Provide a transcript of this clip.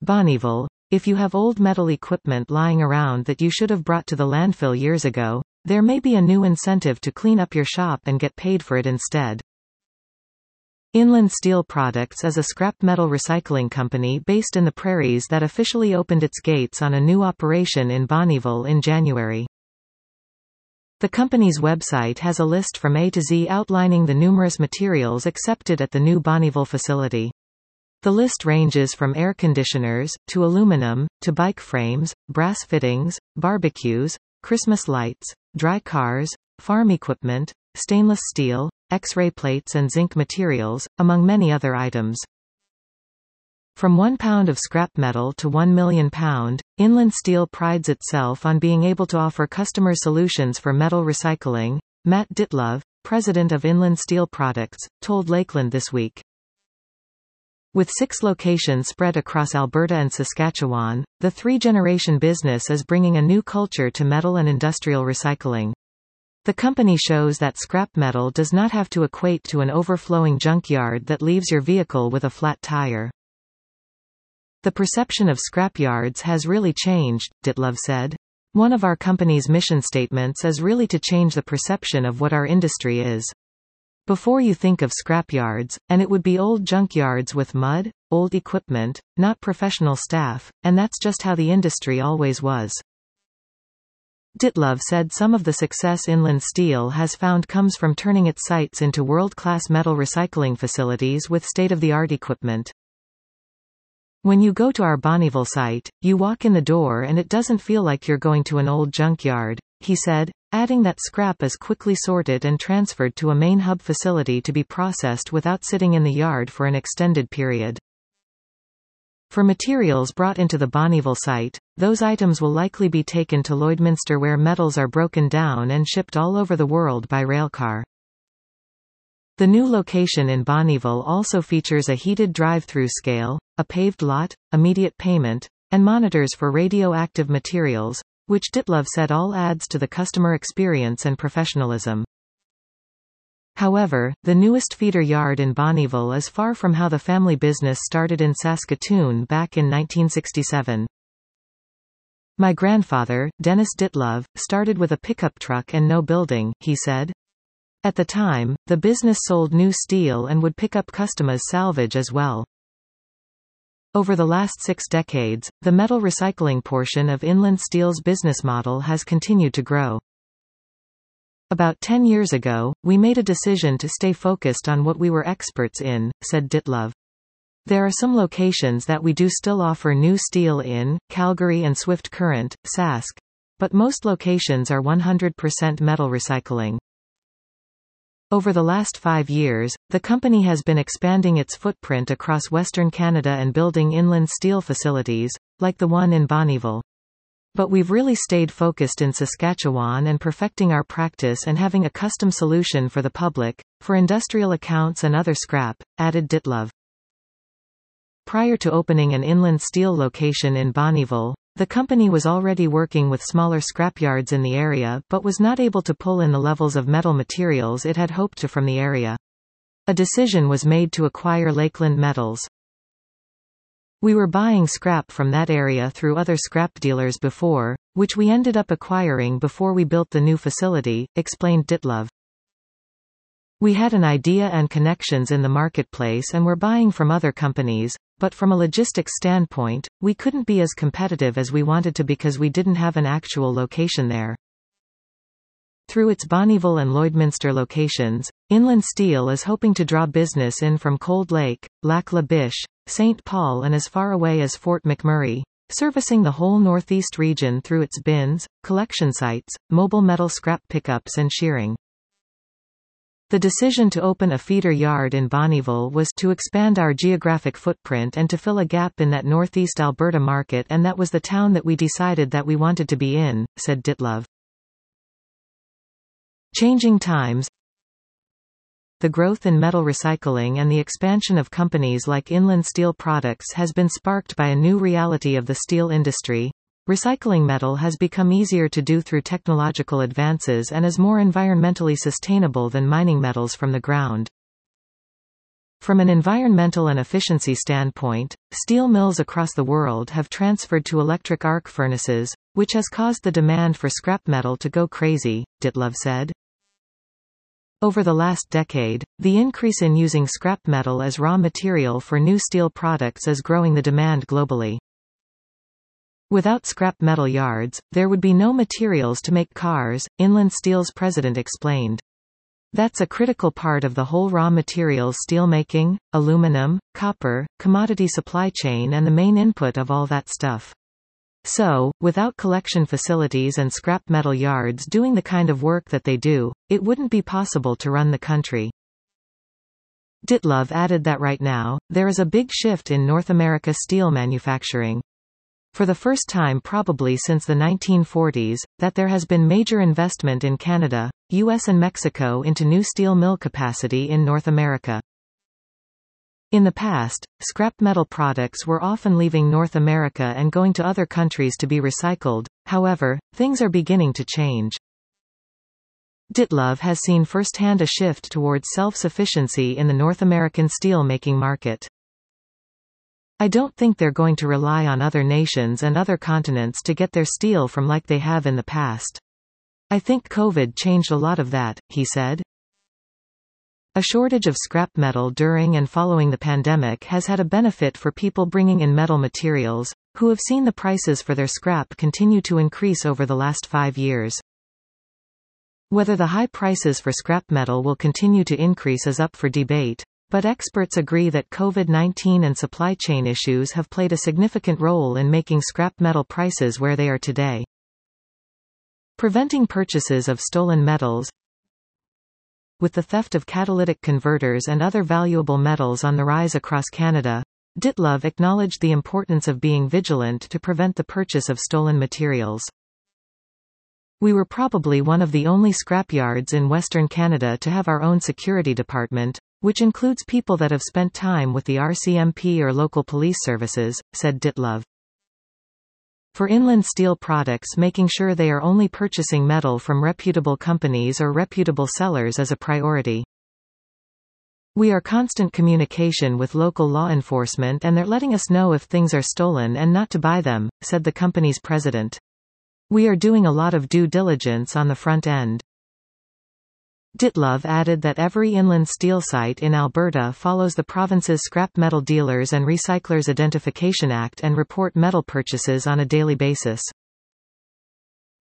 Bonneville, if you have old metal equipment lying around that you should have brought to the landfill years ago, there may be a new incentive to clean up your shop and get paid for it instead. Inland Steel Products is a scrap metal recycling company based in the Prairies that officially opened its gates on a new operation in Bonneville in January. The company's website has a list from A to Z outlining the numerous materials accepted at the new Bonneville facility. The list ranges from air conditioners, to aluminum, to bike frames, brass fittings, barbecues, Christmas lights, dry cars, farm equipment, stainless steel, X-ray plates and zinc materials, among many other items. From 1 pound of scrap metal to 1 million pound, Inland Steel prides itself on being able to offer customers solutions for metal recycling, Matt Ditlove, president of Inland Steel Products, told Lakeland this week. With 6 locations spread across Alberta and Saskatchewan, the 3-generation business is bringing a new culture to metal and industrial recycling. The company shows that scrap metal does not have to equate to an overflowing junkyard that leaves your vehicle with a flat tire. The perception of scrapyards has really changed, Ditlove said. One of our company's mission statements is really to change the perception of what our industry is. Before you think of scrapyards, and it would be old junkyards with mud, old equipment, not professional staff, and that's just how the industry always was. Ditlove said some of the success Inland Steel has found comes from turning its sites into world-class metal recycling facilities with state-of-the-art equipment. When you go to our Bonneville site, you walk in the door and it doesn't feel like you're going to an old junkyard, he said, adding that scrap is quickly sorted and transferred to a main hub facility to be processed without sitting in the yard for an extended period. For materials brought into the Bonneville site, those items will likely be taken to Lloydminster where metals are broken down and shipped all over the world by railcar. The new location in Bonneville also features a heated drive-through scale, a paved lot, immediate payment, and monitors for radioactive materials, which Ditlove said all adds to the customer experience and professionalism. However, the newest feeder yard in Bonneville is far from how the family business started in Saskatoon back in 1967. My grandfather, Dennis Ditlove, started with a pickup truck and no building, he said. At the time, the business sold new steel and would pick up customers' salvage as well. Over the last 6 decades, the metal recycling portion of Inland Steel's business model has continued to grow. About 10 years ago, we made a decision to stay focused on what we were experts in, said Ditlove. There are some locations that we do still offer new steel in, Calgary and Swift Current, Sask. But most locations are 100% metal recycling. Over the last 5 years, the company has been expanding its footprint across Western Canada and building inland steel facilities, like the one in Bonneville. But we've really stayed focused in Saskatchewan and perfecting our practice and having a custom solution for the public, for industrial accounts and other scrap, added Ditlove. Prior to opening an Inland Steel location in Bonneville, the company was already working with smaller scrapyards in the area but was not able to pull in the levels of metal materials it had hoped to from the area. A decision was made to acquire Lakeland Metals. We were buying scrap from that area through other scrap dealers before, which we ended up acquiring before we built the new facility, explained Ditlove. We had an idea and connections in the marketplace and were buying from other companies, but from a logistics standpoint, we couldn't be as competitive as we wanted to because we didn't have an actual location there. Through its Bonneville and Lloydminster locations, Inland Steel is hoping to draw business in from Cold Lake, Lac La Biche, St. Paul and as far away as Fort McMurray, servicing the whole northeast region through its bins, collection sites, mobile metal scrap pickups and shearing. The decision to open a feeder yard in Bonneville was to expand our geographic footprint and to fill a gap in that northeast Alberta market, and that was the town that we decided that we wanted to be in, said Ditlove. Changing times. The growth in metal recycling and the expansion of companies like Inland Steel Products has been sparked by a new reality of the steel industry. Recycling metal has become easier to do through technological advances and is more environmentally sustainable than mining metals from the ground. From an environmental and efficiency standpoint, steel mills across the world have transferred to electric arc furnaces, which has caused the demand for scrap metal to go crazy, Ditlev said. Over the last decade, the increase in using scrap metal as raw material for new steel products is growing the demand globally. Without scrap metal yards, there would be no materials to make cars, Inland Steel's president explained. That's a critical part of the whole raw materials steelmaking, aluminum, copper, commodity supply chain and the main input of all that stuff. So, without collection facilities and scrap metal yards doing the kind of work that they do, it wouldn't be possible to run the country. Ditlev added that right now, there is a big shift in North America steel manufacturing. For the first time probably since the 1940s, that there has been major investment in Canada, US and Mexico into new steel mill capacity in North America. In the past, scrap metal products were often leaving North America and going to other countries to be recycled, however, things are beginning to change. Ditlev has seen firsthand a shift towards self-sufficiency in the North American steel-making market. I don't think they're going to rely on other nations and other continents to get their steel from like they have in the past. I think COVID changed a lot of that, he said. A shortage of scrap metal during and following the pandemic has had a benefit for people bringing in metal materials, who have seen the prices for their scrap continue to increase over the last 5 years. Whether the high prices for scrap metal will continue to increase is up for debate. But experts agree that COVID-19 and supply chain issues have played a significant role in making scrap metal prices where they are today. Preventing purchases of stolen metals. With the theft of catalytic converters and other valuable metals on the rise across Canada, Ditlev acknowledged the importance of being vigilant to prevent the purchase of stolen materials. We were probably one of the only scrapyards in Western Canada to have our own security department, which includes people that have spent time with the RCMP or local police services, said Ditlev. For Inland Steel Products, making sure they are only purchasing metal from reputable companies or reputable sellers is a priority. We are constant communication with local law enforcement and they're letting us know if things are stolen and not to buy them, said the company's president. We are doing a lot of due diligence on the front end. Ditlev added that every inland steel site in Alberta follows the province's Scrap Metal Dealers and Recyclers Identification Act and report metal purchases on a daily basis.